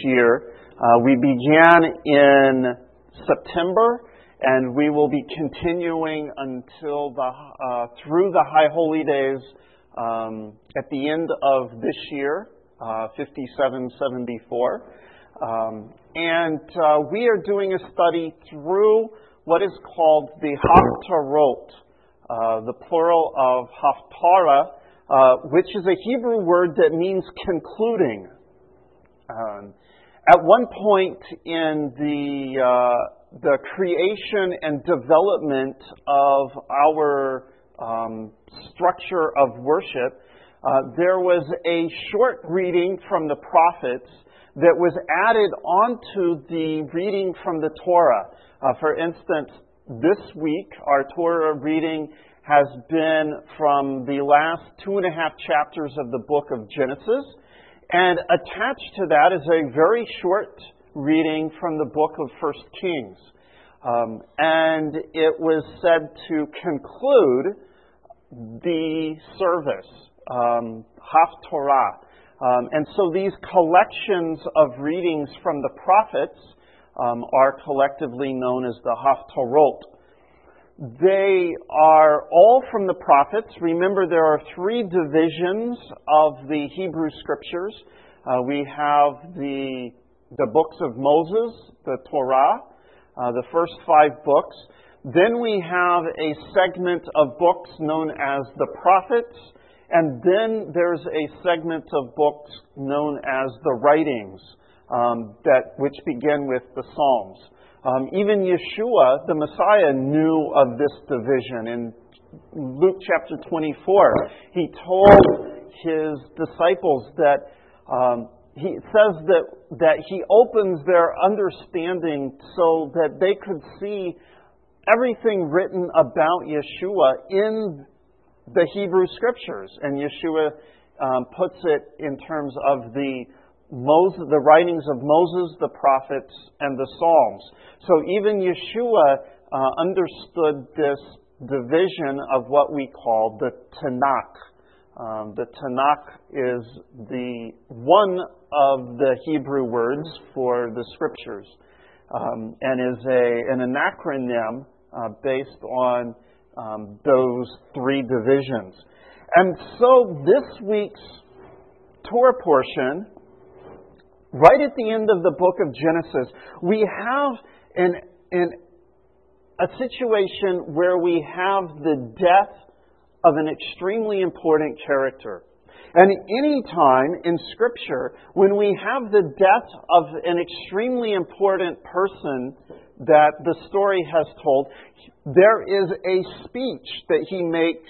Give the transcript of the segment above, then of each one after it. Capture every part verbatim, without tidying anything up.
year. Uh, we began in September, and we will be continuing until the uh, through the High Holy Days um, at the end of this year, uh, fifty-seven seventy-four. Um, and uh, we are doing a study through what is called the Haftarot, uh, the plural of Haftarah, uh, which is a Hebrew word that means concluding. Um, at one point in the uh, the creation and development of our um, structure of worship, uh, there was a short reading from the prophets that was added onto the reading from the Torah. Uh, for instance, this week our Torah reading has been from the last two and a half chapters of the book of Genesis, and attached to that is a very short reading from the book of First Kings. Um, and it was said to conclude the service, um, Haftarah. Um, and so these collections of readings from the prophets um, are collectively known as the Haftarot. They are all from the prophets. Remember, there are three divisions of the Hebrew Scriptures. Uh, we have the the books of Moses, the Torah, uh, the first five books. Then we have a segment of books known as the prophets. And then there's a segment of books known as the writings, um, that which begin with the Psalms. Um, even Yeshua, the Messiah, knew of this division. In Luke chapter twenty-four, he told his disciples that um, he says that that he opens their understanding so that they could see everything written about Yeshua in the Hebrew Scriptures. And Yeshua um, puts it in terms of the Moses, the writings of Moses, the prophets, and the Psalms. So even Yeshua uh, understood this division of what we call the Tanakh. Um, the Tanakh is the one of the Hebrew words for the Scriptures, um, and is a an acronym uh, based on Um, those three divisions. And so this week's Torah portion, right at the end of the book of Genesis, we have an, an, a situation where we have the death of an extremely important character. And any time in Scripture, when we have the death of an extremely important person that the story has told, there is a speech that he makes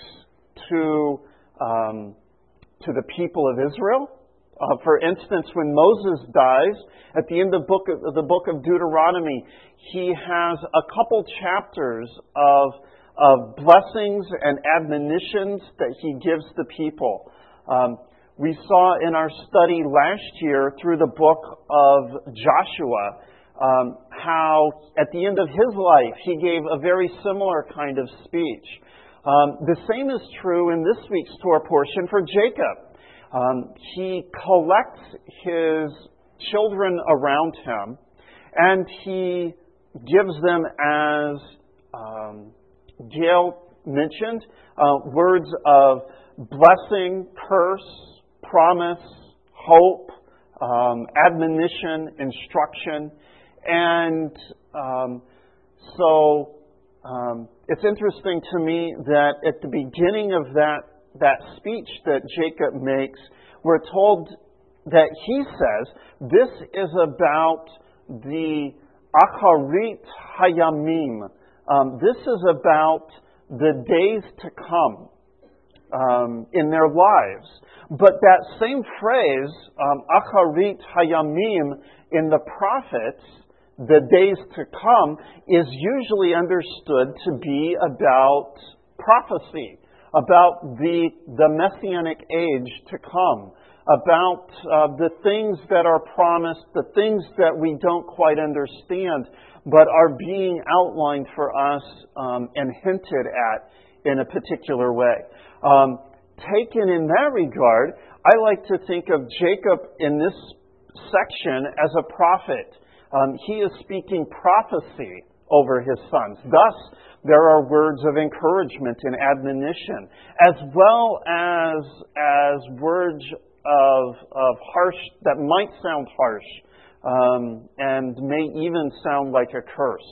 to um, to the people of Israel. Uh, for instance, when Moses dies, at the end of, book of the book of Deuteronomy, he has a couple chapters of of blessings and admonitions that he gives the people. Um, we saw in our study last year through the book of Joshua um, how at the end of his life he gave a very similar kind of speech. Um, the same is true in this week's Torah portion for Jacob. Um, he collects his children around him and he gives them, as um, Gail mentioned, uh, words of blessing, curse, promise, hope, um, admonition, instruction. And um, so um, it's interesting to me that at the beginning of that, that speech that Jacob makes, we're told that he says this is about the Acharit Hayamim. Um, this is about the days to come um, in their lives. But that same phrase, um, Acharit Hayamim, in the prophets, the days to come, is usually understood to be about prophecy, about the, the messianic age to come, about uh, the things that are promised, the things that we don't quite understand, but are being outlined for us um, and hinted at in a particular way. Um, taken in that regard, I like to think of Jacob in this section as a prophet. Um, he is speaking prophecy over his sons. Thus, there are words of encouragement and admonition, as well as as words of of harsh that might sound harsh um, and may even sound like a curse.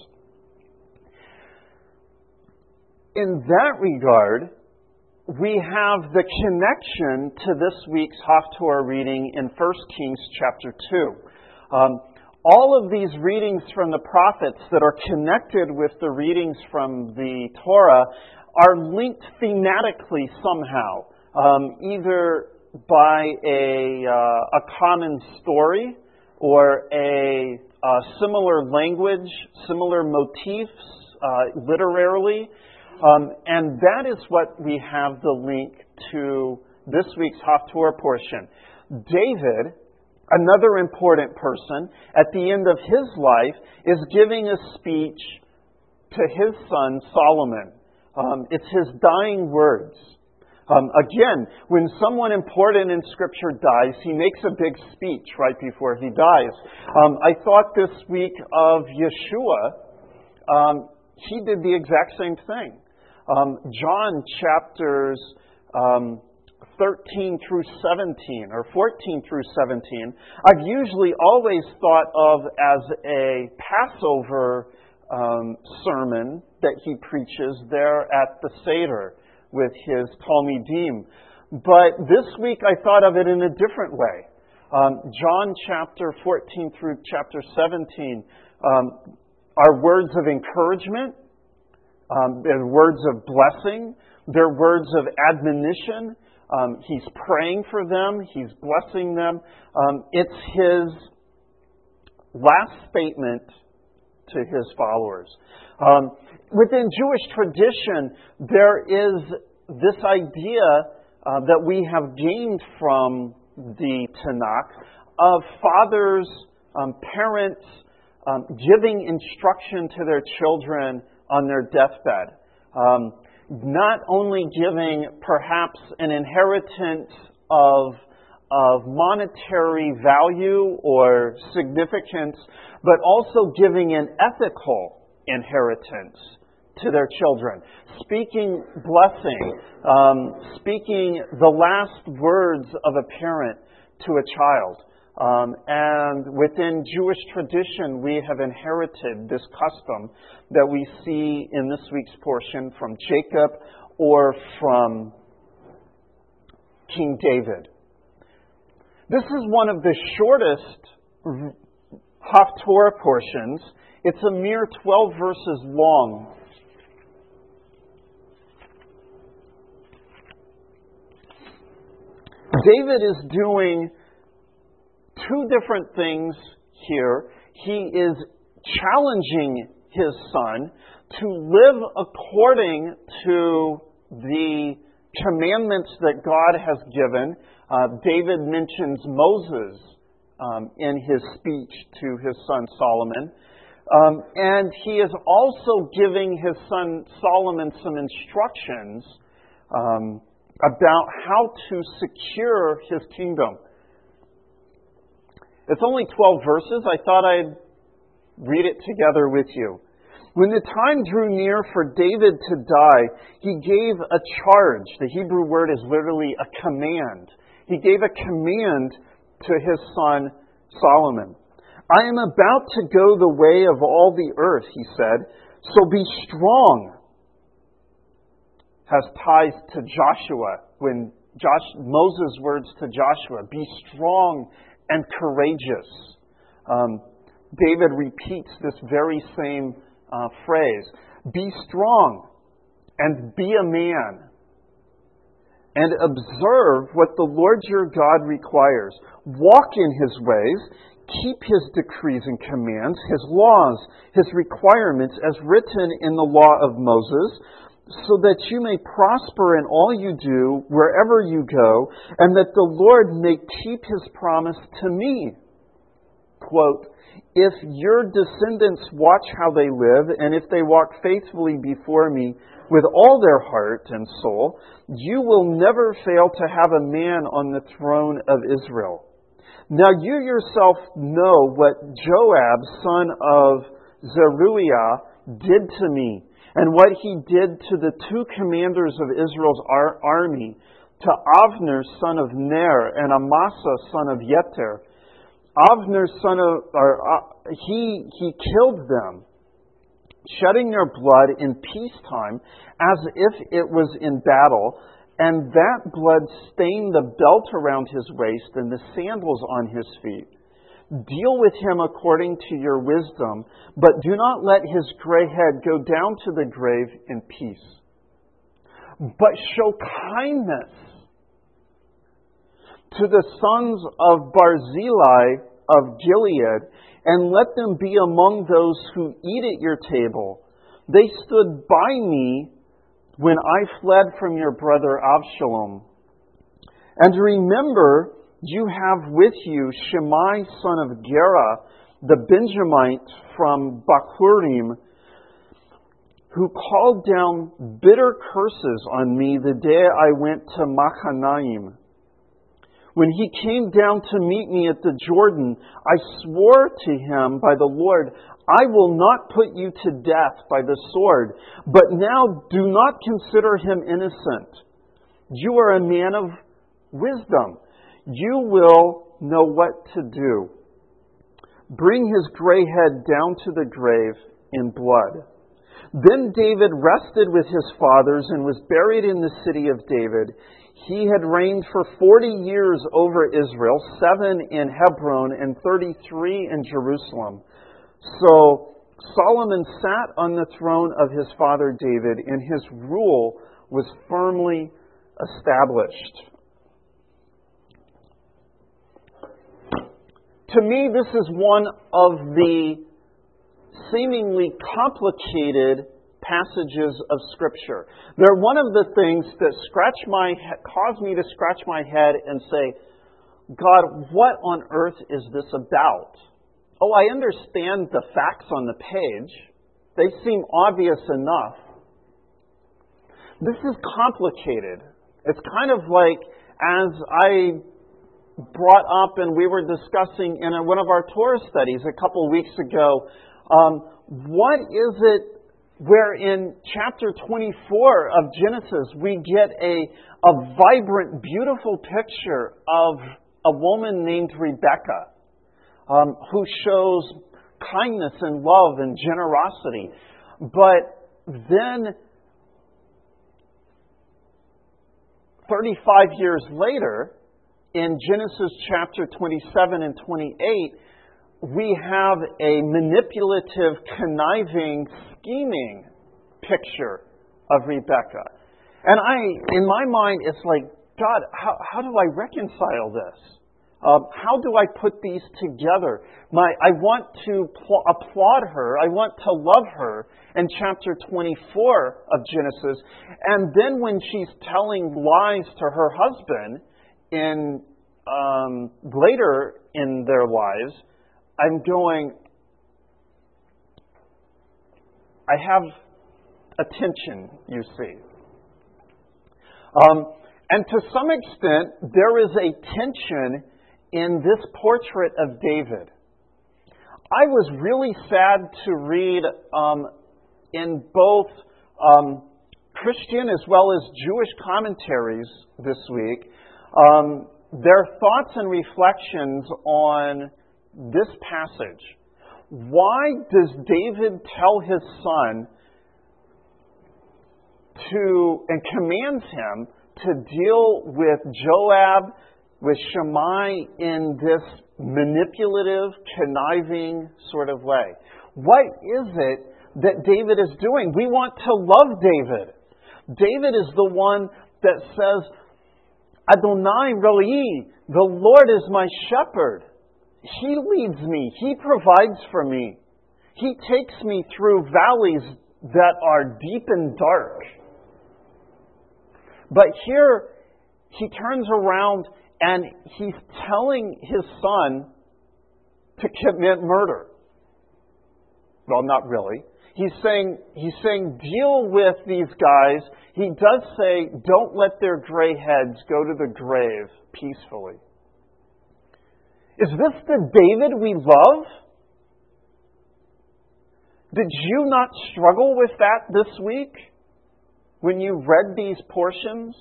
In that regard, we have the connection to this week's Haftorah reading in First Kings chapter two. Um, all of these readings from the prophets that are connected with the readings from the Torah are linked thematically somehow, um, either by a, uh, a common story or a, a similar language, similar motifs uh, literarily. Um, and that is what we have the link to this week's Haftorah portion. David, another important person, at the end of his life, is giving a speech to his son Solomon. Um, it's his dying words. Um, again, when someone important in Scripture dies, he makes a big speech right before he dies. Um, I thought this week of Yeshua. Um, he did the exact same thing. Um, John chapters um, thirteen through seventeen, or fourteen through seventeen, I've usually always thought of as a Passover um, sermon that he preaches there at the Seder with his Talmidim. But this week I thought of it in a different way. Um, John chapter fourteen through chapter seventeen um, are words of encouragement. Um, they're words of blessing. They're words of admonition. Um, he's praying for them. He's blessing them. Um, it's his last statement to his followers. Um, within Jewish tradition, there is this idea uh, that we have gained from the Tanakh of fathers, um, parents um, giving instruction to their children on their deathbed. Um, not only giving perhaps an inheritance of, of monetary value or significance, but also giving an ethical inheritance to their children. Speaking blessing, um, speaking the last words of a parent to a child. Um, and within Jewish tradition, we have inherited this custom that we see in this week's portion from Jacob or from King David. This is one of the shortest Haftorah portions. It's a mere twelve verses long. David is doing two different things here. He is challenging his son to live according to the commandments that God has given. Uh, David mentions Moses um, in his speech to his son Solomon. Um, and he is also giving his son Solomon some instructions um, about how to secure his kingdom. It's only twelve verses. I thought I'd read it together with you. When the time drew near for David to die, he gave a charge. The Hebrew word is literally a command. He gave a command to his son Solomon. I am about to go the way of all the earth, he said, so be strong. Has ties to Joshua, when Josh, Moses' words to Joshua, be strong and courageous. Um, David repeats this very same uh, phrase. Be strong and be a man, and observe what the Lord your God requires. Walk in his ways, keep his decrees and commands, his laws, his requirements as written in the law of Moses, so that you may prosper in all you do, wherever you go, and that the Lord may keep his promise to me. Quote, if your descendants watch how they live, and if they walk faithfully before me with all their heart and soul, you will never fail to have a man on the throne of Israel. Now you yourself know what Joab, son of Zeruiah, did to me, and what he did to the two commanders of Israel's ar- army, to Avner, son of Ner, and Amasa, son of Yeter. Avner, son of, or, uh, he, he killed them, shedding their blood in peacetime, as if it was in battle, and that blood stained the belt around his waist and the sandals on his feet. Deal with him according to your wisdom, but do not let his gray head go down to the grave in peace. But show kindness to the sons of Barzillai of Gilead, and let them be among those who eat at your table. They stood by me when I fled from your brother Absalom. And remember, you have with you Shimei, son of Gera, the Benjamite from Bachurim, who called down bitter curses on me the day I went to Machanaim. When he came down to meet me at the Jordan, I swore to him by the Lord, I will not put you to death by the sword, but now do not consider him innocent. You are a man of wisdom. You will know what to do. Bring his gray head down to the grave in blood. Then David rested with his fathers and was buried in the city of David. He had reigned for forty years over Israel, seven in Hebron and thirty-three in Jerusalem. So Solomon sat on the throne of his father David, and his rule was firmly established. To me, this is one of the seemingly complicated passages of Scripture. They're one of the things that scratch my cause me to scratch my head and say, God, what on earth is this about? Oh, I understand the facts on the page. They seem obvious enough. This is complicated. It's kind of like, as I brought up and we were discussing in one of our Torah studies a couple of weeks ago, um, what is it where in chapter twenty-four of Genesis we get a, a vibrant, beautiful picture of a woman named Rebecca, um, who shows kindness and love and generosity. But then thirty-five years later, in Genesis chapter twenty-seven and twenty-eight, we have a manipulative, conniving, scheming picture of Rebecca. And I, in my mind, it's like, God, how, how do I reconcile this? Um, how do I put these together? My, I want to pl- applaud her. I want to love her in chapter twenty-four of Genesis. And then when she's telling lies to her husband in um, later in their lives, I'm going, I have a tension, you see. Um, and to some extent, there is a tension in this portrait of David. I was really sad to read um, in both um, Christian as well as Jewish commentaries this week, um, their thoughts and reflections on this passage. Why does David tell his son to, and commands him to deal with Joab, with Shimei in this manipulative, conniving sort of way? What is it that David is doing? We want to love David. David is the one that says, Adonai Roi, the Lord is my shepherd. He leads me. He provides for me. He takes me through valleys that are deep and dark. But here, he turns around and he's telling his son to commit murder. Well, not really. He's saying, he's saying, deal with these guys. He does say, don't let their gray heads go to the grave peacefully. Is this the David we love? Did you not struggle with that this week when you read these portions?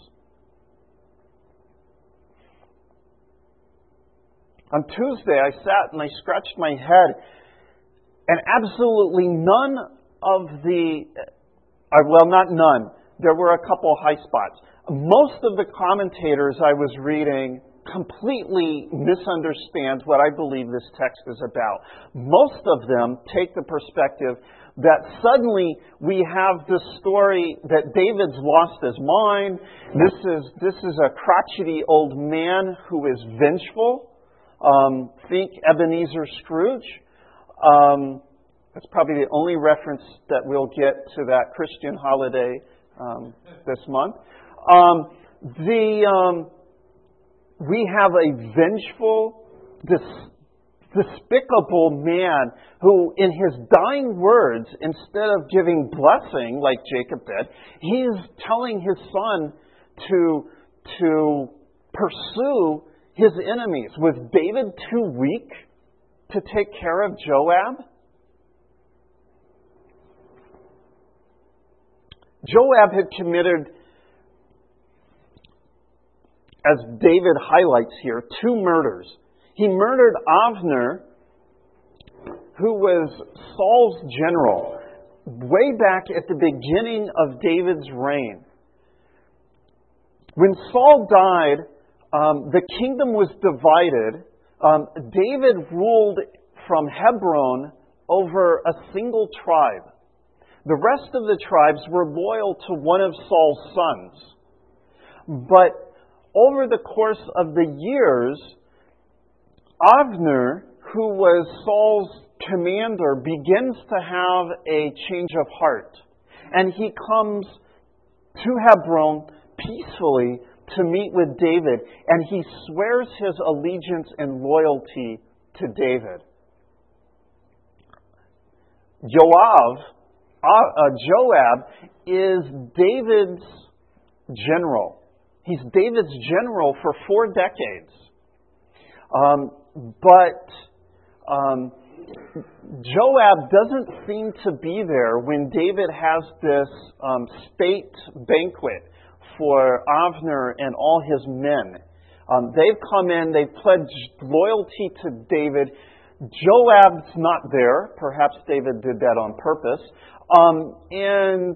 On Tuesday, I sat and I scratched my head, and absolutely none of the, uh, well, not none, there were a couple high spots. Most of the commentators I was reading completely misunderstand what I believe this text is about. Most of them take the perspective that suddenly we have this story that David's lost his mind. This is this is a crotchety old man who is vengeful. Um, think Ebenezer Scrooge. Um, that's probably the only reference that we'll get to that Christian holiday um, this month. Um, the um, We have a vengeful, dis- despicable man who, in his dying words, instead of giving blessing like Jacob did, he is telling his son to, to pursue his enemies. Was David too weak to take care of Joab? Joab had committed, as David highlights here, two murders. He murdered Avner, who was Saul's general, way back at the beginning of David's reign. When Saul died, um, the kingdom was divided. Um, David ruled from Hebron over a single tribe. The rest of the tribes were loyal to one of Saul's sons. But over the course of the years, Avner, who was Saul's commander, begins to have a change of heart. And he comes to Hebron peacefully to meet with David, and he swears his allegiance and loyalty to David. Joab, uh, Joab is David's general. He's David's general for four decades. Um, but um, Joab doesn't seem to be there when David has this um, state banquet for Avner and all his men. Um, they've come in, they've pledged loyalty to David. Joab's not there. Perhaps David did that on purpose. Um, and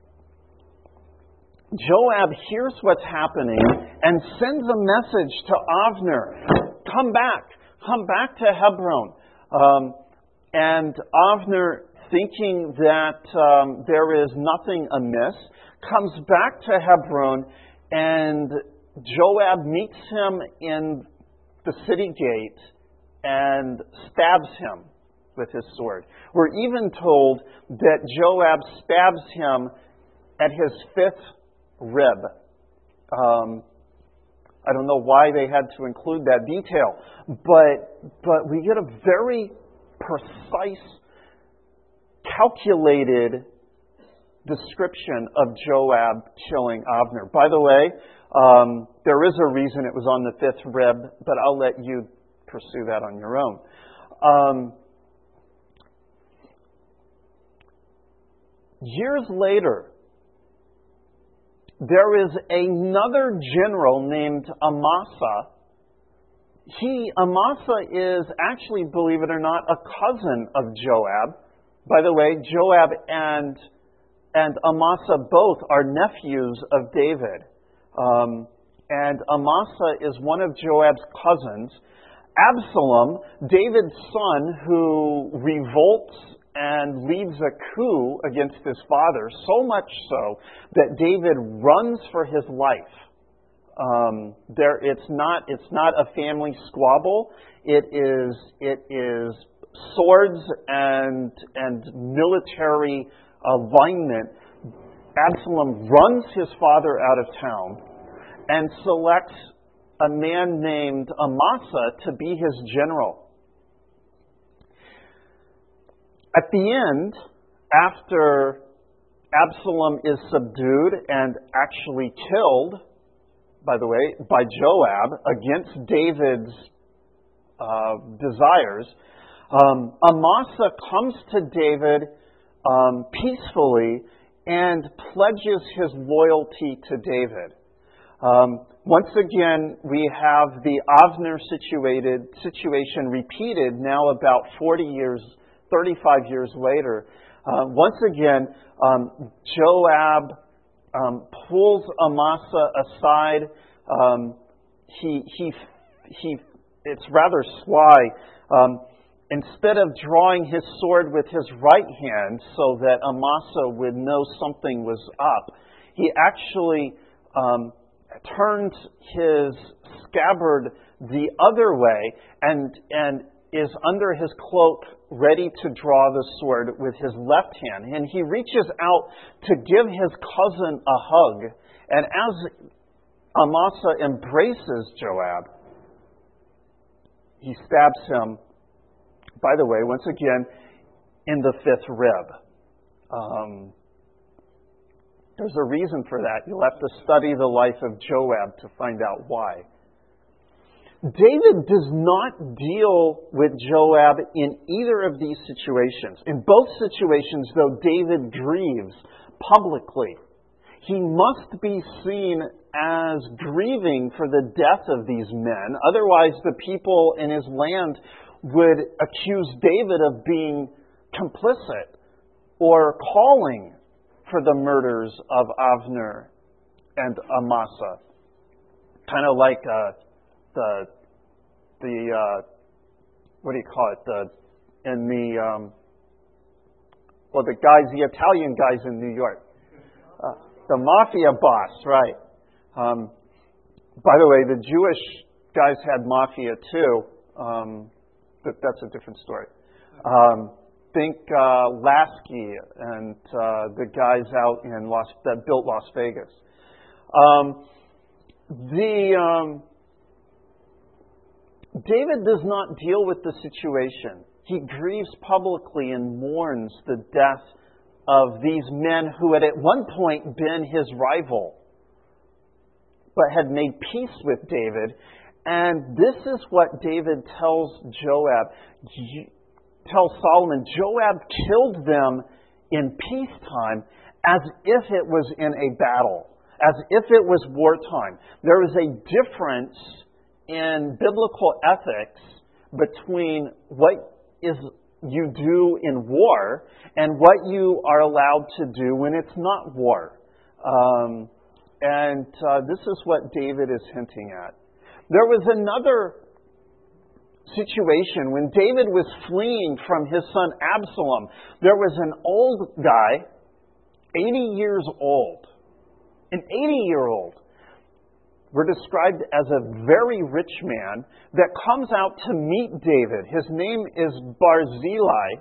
Joab hears what's happening and sends a message to Avner. Come back. Come back to Hebron. Um, and Avner, thinking that um, there is nothing amiss, comes back to Hebron, and Joab meets him in the city gate and stabs him with his sword. We're even told that Joab stabs him at his fifth rib. Um, I don't know why they had to include that detail, but but we get a very precise, calculated description of Joab killing Avner. By the way, um, there is a reason it was on the fifth rib, but I'll let you pursue that on your own. Um, years later, there is another general named Amasa. He, Amasa, is actually, believe it or not, a cousin of Joab. By the way, Joab and and Amasa both are nephews of David. Um, and Amasa is one of Joab's cousins. Absalom, David's son, who revolts and leads a coup against his father, so much so that David runs for his life. Um, there, it's not, it's not a family squabble. It is, it is swords and and military alignment. Absalom runs his father out of town and selects a man named Amasa to be his general. At the end, after Absalom is subdued and actually killed, by the way, by Joab against David's uh, desires, um, Amasa comes to David um, peacefully and pledges his loyalty to David. Um, once again, we have the Avner situated situation repeated now about forty years, thirty-five years later. Uh, once again, um, Joab um, pulls Amasa aside. Um, he he he. It's rather sly. Um, instead of drawing his sword with his right hand so that Amasa would know something was up, he actually um, turns his scabbard the other way and and is under his cloak ready to draw the sword with his left hand. And he reaches out to give his cousin a hug. And as Amasa embraces Joab, he stabs him, by the way, once again, in the fifth rib. Um, there's a reason for that. You'll have to study the life of Joab to find out why. David does not deal with Joab in either of these situations. In both situations, though, David grieves publicly. He must be seen as grieving for the death of these men. Otherwise, the people in his land would accuse David of being complicit or calling for the murders of Avner and Amasa. Kind of like uh, the the uh, what do you call it? The in the um, well, the guys, the Italian guys in New York, uh, the mafia boss, right? Um, by the way, the Jewish guys had mafia too, um, but that's a different story. Um, think uh, Lasky and uh, the guys out in Las that built Las Vegas. Um, the um, David does not deal with the situation. He grieves publicly and mourns the death of these men who had at one point been his rival, but had made peace with David. And this is what David tells Joab, tells Solomon, Joab killed them in peacetime as if it was in a battle, as if it was wartime. There is a difference in biblical ethics between what is you do in war and what you are allowed to do when it's not war. Um, and uh, this is what David is hinting at. There was another situation when David was fleeing from his son Absalom. There was an old guy, eighty years old, an eighty-year-old. We're described as a very rich man that comes out to meet David. His name is Barzillai.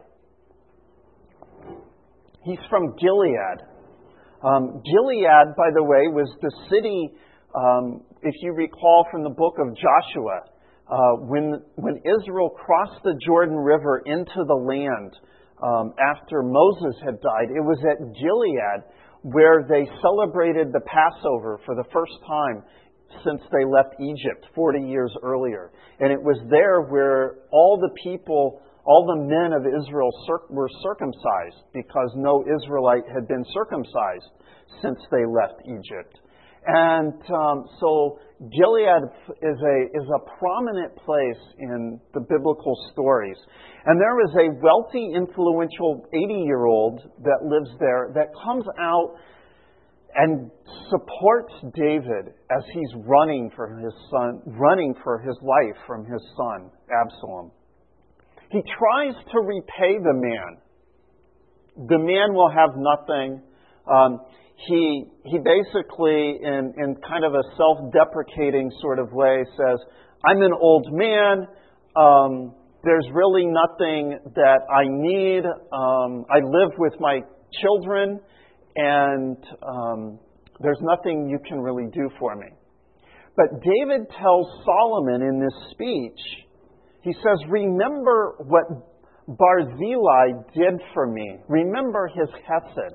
He's from Gilead. Um, Gilead, by the way, was the city, um, if you recall from the book of Joshua, uh, when when Israel crossed the Jordan River into the land um, after Moses had died, it was at Gilead where they celebrated the Passover for the first time since they left Egypt forty years earlier. And it was there where all the people, all the men of Israel were circumcised, because no Israelite had been circumcised since they left Egypt. And um, so Gilead is a is a prominent place in the biblical stories. And there is a wealthy, influential eighty-year-old that lives there that comes out and supports David as he's running for his son, running for his life from his son, Absalom. He tries to repay the man. The man will have nothing. Um, he he basically, in, in kind of a self-deprecating sort of way, says, I'm an old man. Um, there's really nothing that I need. Um, I live with my children. And um, there's nothing you can really do for me. But David tells Solomon in this speech, he says, remember what Barzillai did for me. Remember his hesed.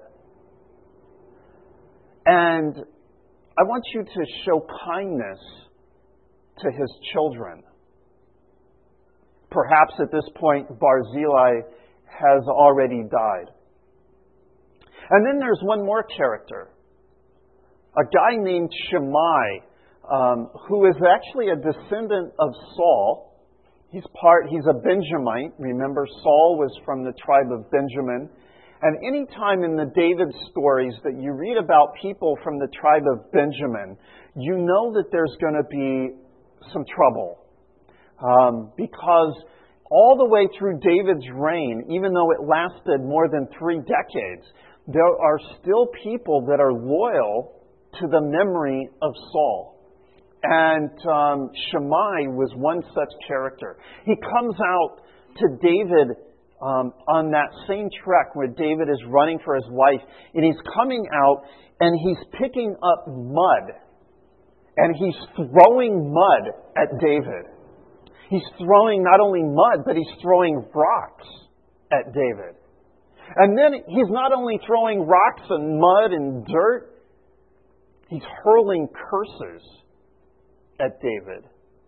And I want you to show kindness to his children. perhaps at this point Barzillai has already died. And then there's one more character, a guy named Shimei, um, who is actually a descendant of Saul. He's part. He's a Benjamite. Remember, Saul was from the tribe of Benjamin. And any time in the David stories that you read about people from the tribe of Benjamin, you know that there's going to be some trouble. Um, because all the way through David's reign, even though it lasted more than three decades, there are still people that are loyal to the memory of Saul. And um, Shimei was one such character. He comes out to David um, on that same trek where David is running for his life. And he's coming out and he's picking up mud. And he's throwing mud at David. He's throwing not only mud, but he's throwing rocks at David. And then he's not only throwing rocks and mud and dirt, he's hurling curses at David.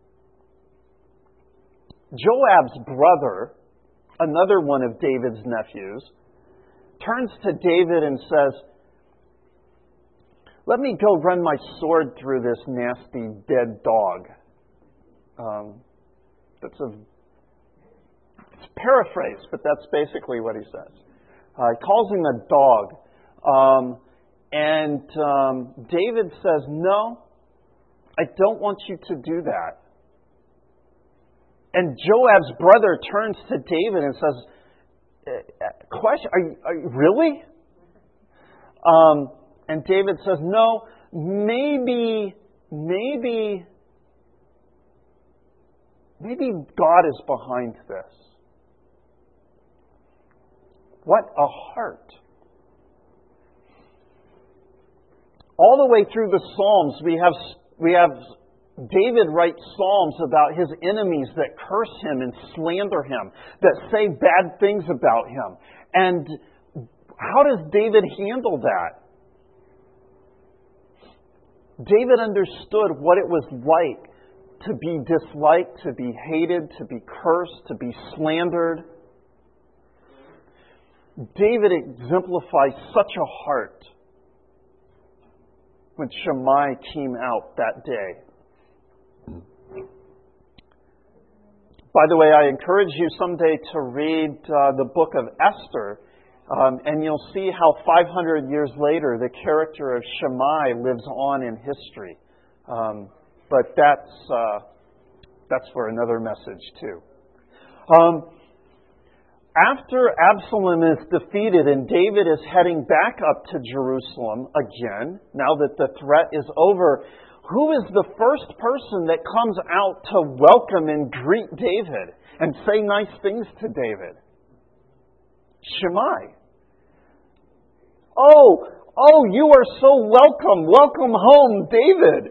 Joab's brother, another one of David's nephews, turns to David and says, "Let me go run my sword through this nasty dead dog." Um, that's a it's paraphrase, but that's basically what he says. Uh, he calls him a dog. Um, and um, David says, "No, I don't want you to do that." And Joab's brother turns to David and says, "Question? Are you, are you really?" Um, and David says, "No, maybe, maybe, maybe God is behind this." What a heart! All the way through the Psalms, we have we have David write psalms about his enemies that curse him and slander him, that say bad things about him. And how does David handle that? David understood what it was like to be disliked, to be hated, to be cursed, to be slandered. David exemplifies such a heart when Shimei came out that day. By the way, I encourage you someday to read uh, the book of Esther, um, and you'll see how five hundred years later the character of Shimei lives on in history. Um, but that's uh, that's for another message too. Um, after Absalom is defeated and David is heading back up to Jerusalem again, now that the threat is over, who is the first person that comes out to welcome and greet David and say nice things to David? Shimei. Oh, oh, you are so welcome. Welcome home, David.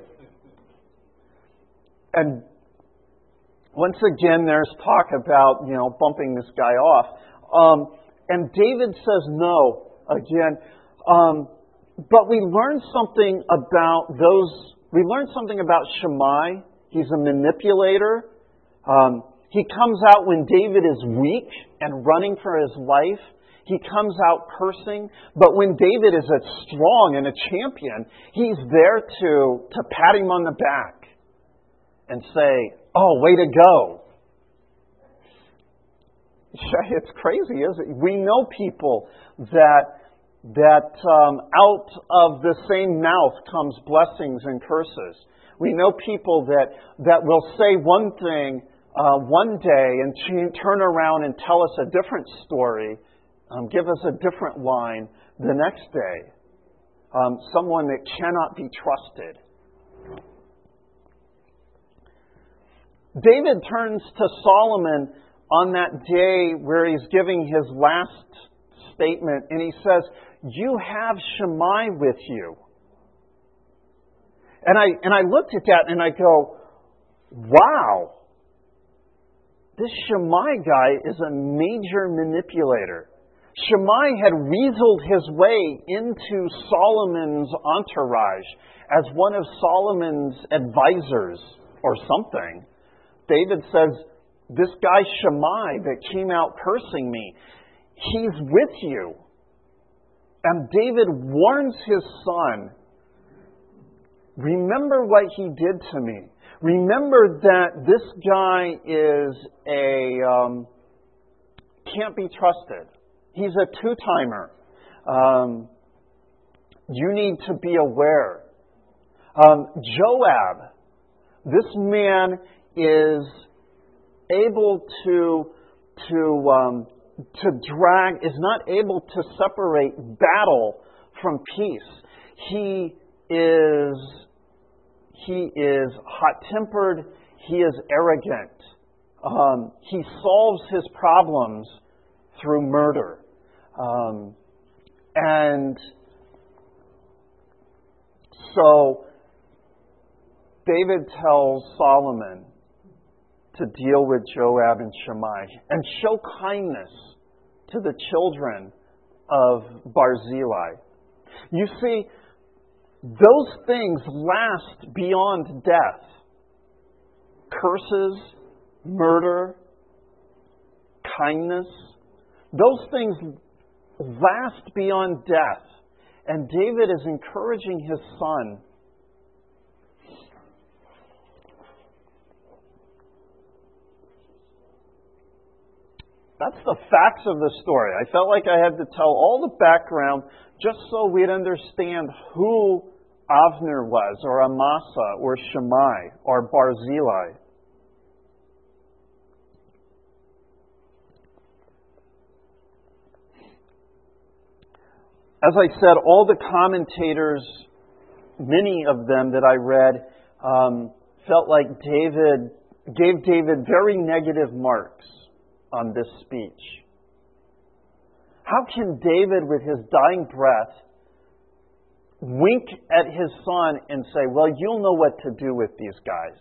And once again, there's talk about, you know, bumping this guy off. Um, and David says no again. Um, but we learn something about those. We learn something about Shimei. He's a manipulator. Um, he comes out when David is weak and running for his life. He comes out cursing. But when David is a strong and a champion, he's there to, to pat him on the back and say, "Oh, way to go." It's crazy, isn't it? We know people that that um, out of the same mouth comes blessings and curses. We know people that, that will say one thing uh, one day and ch- turn around and tell us a different story, um, give us a different line the next day. Um, someone that cannot be trusted. David turns to Solomon on that day where he's giving his last statement, and he says, "You have Shimei with you." And I and I looked at that and I go, wow, this Shimei guy is a major manipulator. Shimei had weaseled his way into Solomon's entourage as one of Solomon's advisors or something. David says, this guy Shammai that came out cursing me, he's with you. And David warns his son, remember what he did to me. Remember that this guy is a, um, can't be trusted. He's a two-timer. Um, you need to be aware. Um, Joab, this man is able to to um, to drag, is not able to separate battle from peace. He is he is hot-tempered. He is arrogant. Um, he solves his problems through murder, um, and so David tells Solomon to deal with Joab and Shammai and show kindness to the children of Barzillai. You see, those things last beyond death. Curses, murder, kindness, those things last beyond death. And David is encouraging his son That's the facts of the story. I felt like I had to tell all the background just so we'd understand who Avner was, or Amasa, or Shammai, or Barzillai. As I said, all the commentators, many of them that I read, um, felt like David gave David very negative marks on this speech. How can David, with his dying breath, wink at his son and say, well, you'll know what to do with these guys?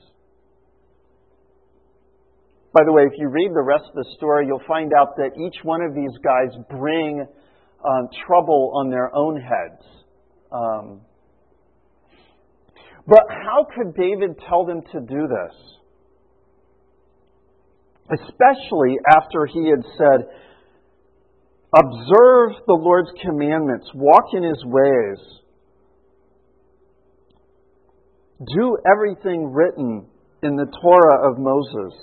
By the way, if you read the rest of the story, you'll find out that each one of these guys bring um, trouble on their own heads. Um, but how could David tell them to do this? Especially after he had said, observe the Lord's commandments, walk in His ways, do everything written in the Torah of Moses.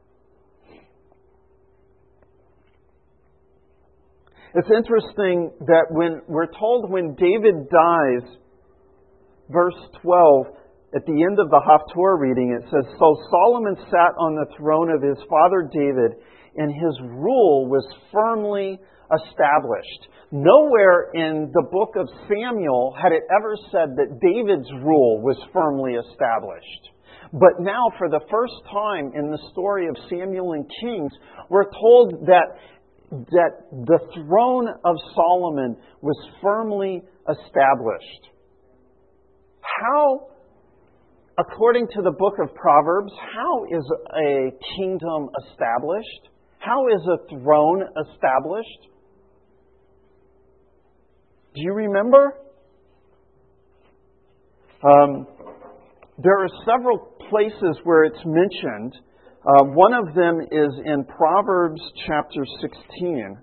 It's interesting that when we're told when David dies, verse twelve, at the end of the Haftorah reading, it says, so Solomon sat on the throne of his father David, and his rule was firmly established. Nowhere in the book of Samuel had it ever said that David's rule was firmly established. But now, for the first time in the story of Samuel and Kings, we're told that, that the throne of Solomon was firmly established. How, according to the book of Proverbs, how is a kingdom established? How is a throne established? Do you remember? Um, there are several places where it's mentioned. Uh, one of them is in Proverbs chapter sixteen.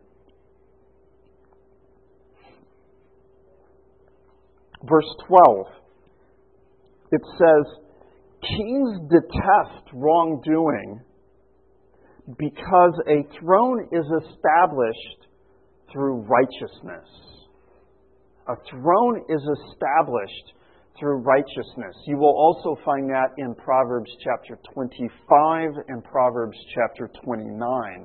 Verse twelve. It says, kings detest wrongdoing because a throne is established through righteousness. A throne is established through righteousness. You will also find that in Proverbs chapter twenty-five and Proverbs chapter twenty-nine.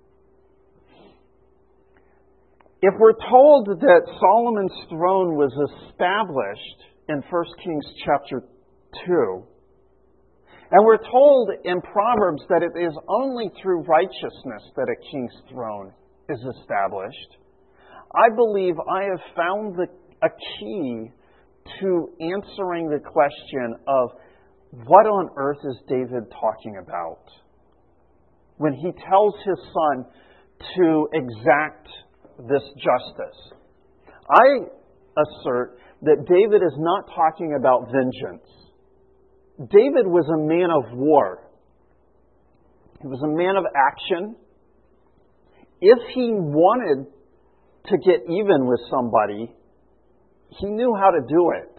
If we're told that Solomon's throne was established in First Kings chapter two, and we're told in Proverbs that it is only through righteousness that a king's throne is established, I believe I have found the, a key to answering the question of what on earth is David talking about when he tells his son to exact this justice. I assert that David is not talking about vengeance. David was a man of war. He was a man of action. If he wanted to get even with somebody, he knew how to do it.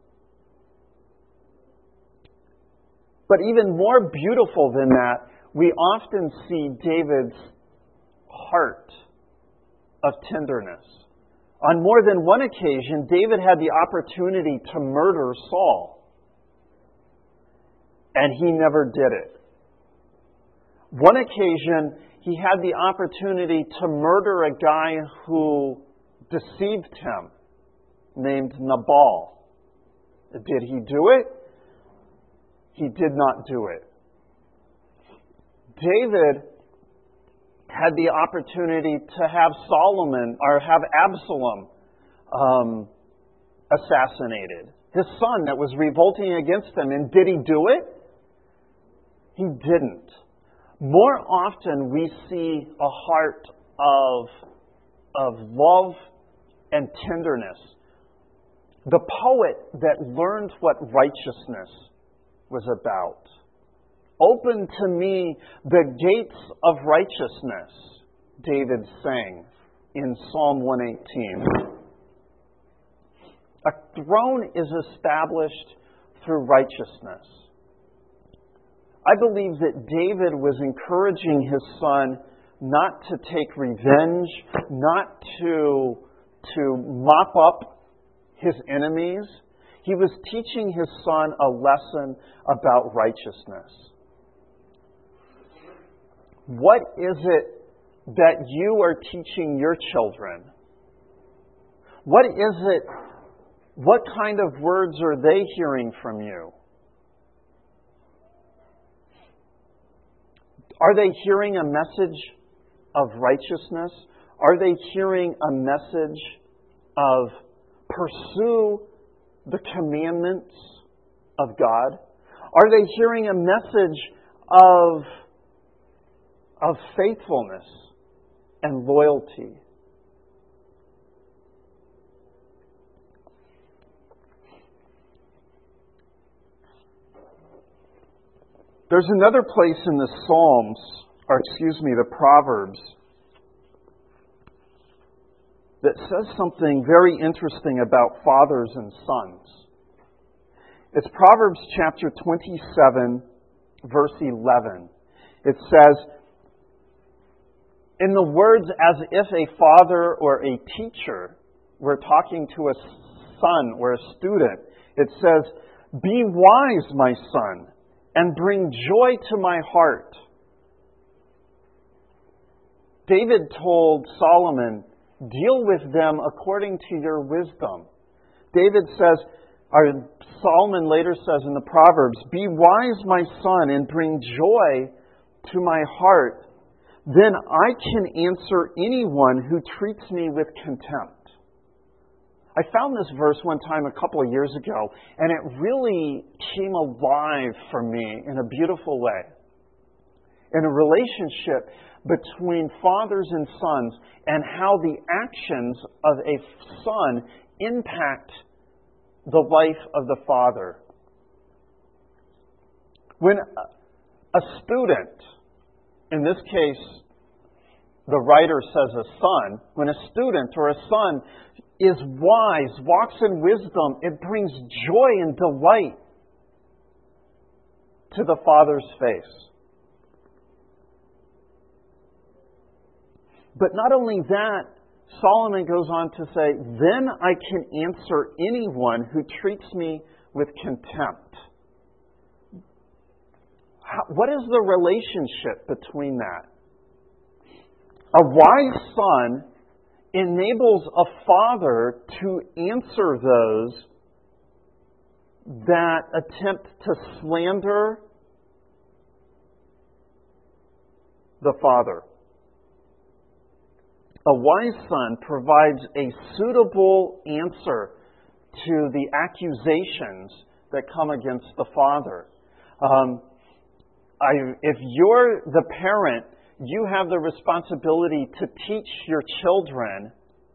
But even more beautiful than that, we often see David's heart of tenderness. On more than one occasion, David had the opportunity to murder Saul, and he never did it. One occasion, he had the opportunity to murder a guy who deceived him, named Nabal. Did he do it? He did not do it. David had the opportunity to have Solomon, or have Absalom um, assassinated. His son that was revolting against him. And did he do it? He didn't. More often we see a heart of, of love and tenderness. The poet that learned what righteousness was about. Open to me the gates of righteousness, David sang in Psalm one eighteen. A throne is established through righteousness. I believe that David was encouraging his son not to take revenge, not to, to mop up his enemies. He was teaching his son a lesson about righteousness. What is it that you are teaching your children? What is it, what kind of words are they hearing from you? Are they hearing a message of righteousness? Are they hearing a message of pursue the commandments of God? Are they hearing a message of, of faithfulness and loyalty? There's another place in the Psalms, or excuse me, the Proverbs, that says something very interesting about fathers and sons. It's Proverbs chapter twenty-seven, verse eleven. It says, in the words as if a father or a teacher were talking to a son or a student, it says, be wise, my son, and bring joy to my heart. David told Solomon, deal with them according to your wisdom. David says, or Solomon later says in the Proverbs, be wise, my son, and bring joy to my heart. Then I can answer anyone who treats me with contempt. I found this verse one time a couple of years ago, and it really came alive for me in a beautiful way. In a relationship between fathers and sons, and how the actions of a son impact the life of the father. When a student, in this case, the writer says a son, when a student or a son is wise, walks in wisdom, it brings joy and delight to the father's face. But not only that, Solomon goes on to say, then I can answer anyone who treats me with contempt. How, what is the relationship between that? A wise son enables a father to answer those that attempt to slander the father. A wise son provides a suitable answer to the accusations that come against the father. Um, I, if you're the parent, you have the responsibility to teach your children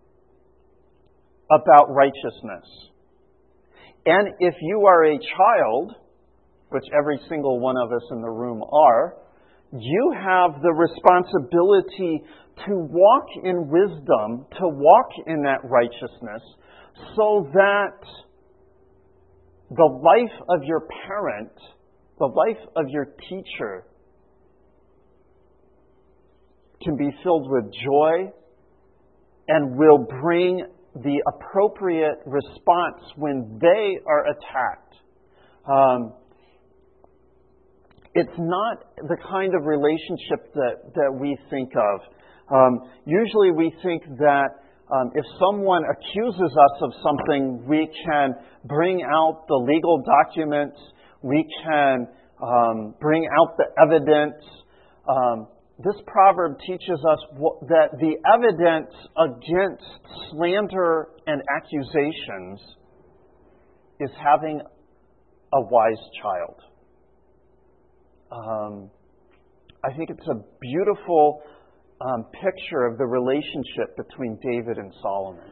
about righteousness. And if you are a child, which every single one of us in the room are, you have the responsibility to walk in wisdom, to walk in that righteousness, so that the life of your parent, the life of your teacher, can be filled with joy and will bring the appropriate response when they are attacked. Um, it's not the kind of relationship that, that we think of. Um, usually we think that um, if someone accuses us of something, we can bring out the legal documents, we can um, bring out the evidence. Um, this proverb teaches us what, that the evidence against slander and accusations is having a wise child. Um, I think it's a beautiful um, picture of the relationship between David and Solomon.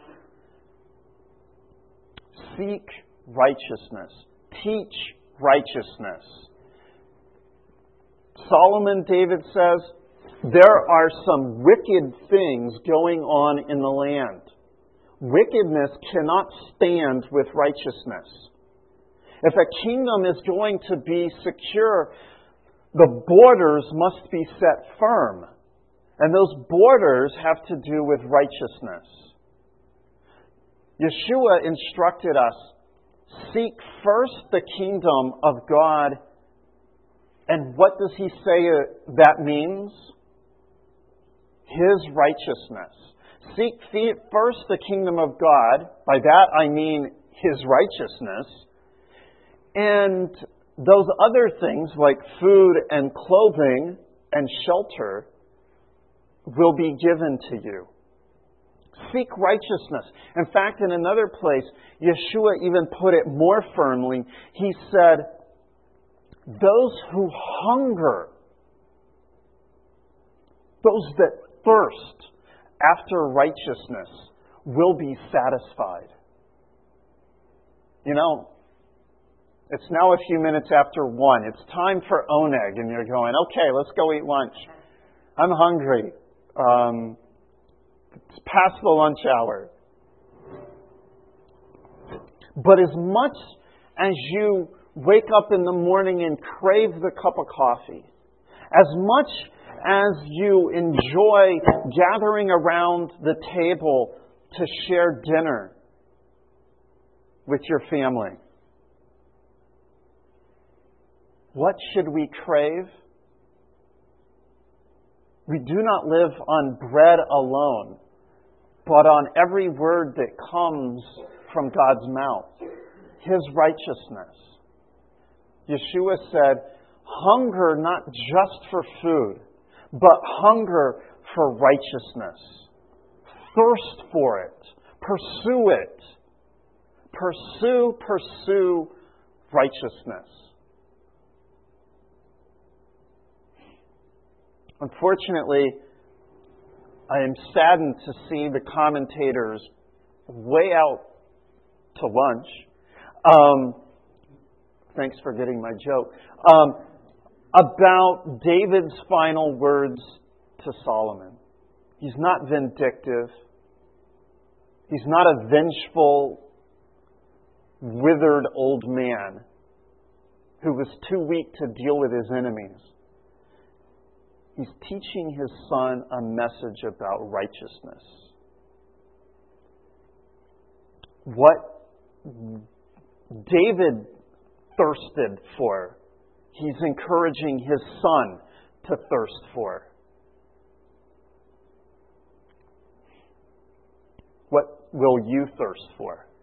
Seek righteousness. Teach righteousness. Solomon, David says, there are some wicked things going on in the land. Wickedness cannot stand with righteousness. If a kingdom is going to be secure, the borders must be set firm. And those borders have to do with righteousness. Yeshua instructed us, seek first the kingdom of God. And what does he say that means? His righteousness. Seek first the kingdom of God. By that I mean His righteousness. And those other things like food and clothing and shelter will be given to you. Seek righteousness. In fact, in another place, Yeshua even put it more firmly. He said, those who hunger, those that thirst after righteousness will be satisfied. You know, it's now a few minutes after one. It's time for oneg, and you're going, okay, let's go eat lunch. I'm hungry. Um, it's past the lunch hour. But as much as you wake up in the morning and crave the cup of coffee, as much as you enjoy gathering around the table to share dinner with your family, what should we crave? We do not live on bread alone, but on every word that comes from God's mouth, His righteousness. Yeshua said, hunger not just for food, but hunger for righteousness. Thirst for it. Pursue it. Pursue, pursue righteousness. Unfortunately, I am saddened to see the commentators way out to lunch. Um, thanks for getting my joke. Um, about David's final words to Solomon. He's not vindictive. He's not a vengeful, withered old man who was too weak to deal with his enemies. He's teaching his son a message about righteousness. What David thirsted for, he's encouraging his son to thirst for. What will you thirst for?